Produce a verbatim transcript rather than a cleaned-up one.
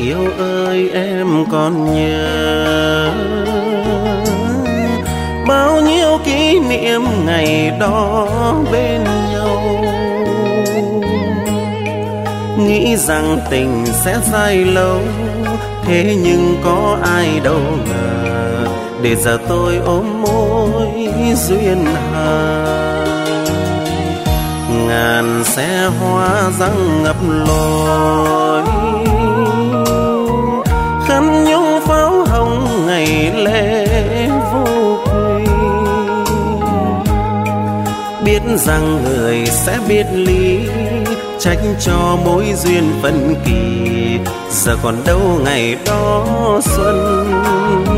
yêu ơi em còn nhớ bao nhiêu kỷ niệm ngày đó bên nhau. Nghĩ rằng tình sẽ dài lâu, thế nhưng có ai đâu ngờ, để giờ tôi ôm mối duyên hà. Ngàn xe hoa răng ngập lối, khăn nhung pháo hồng ngày lễ vô quy. Biết rằng người sẽ biết lý, trách cho mối duyên phân kỳ, giờ còn đâu ngày đó xuân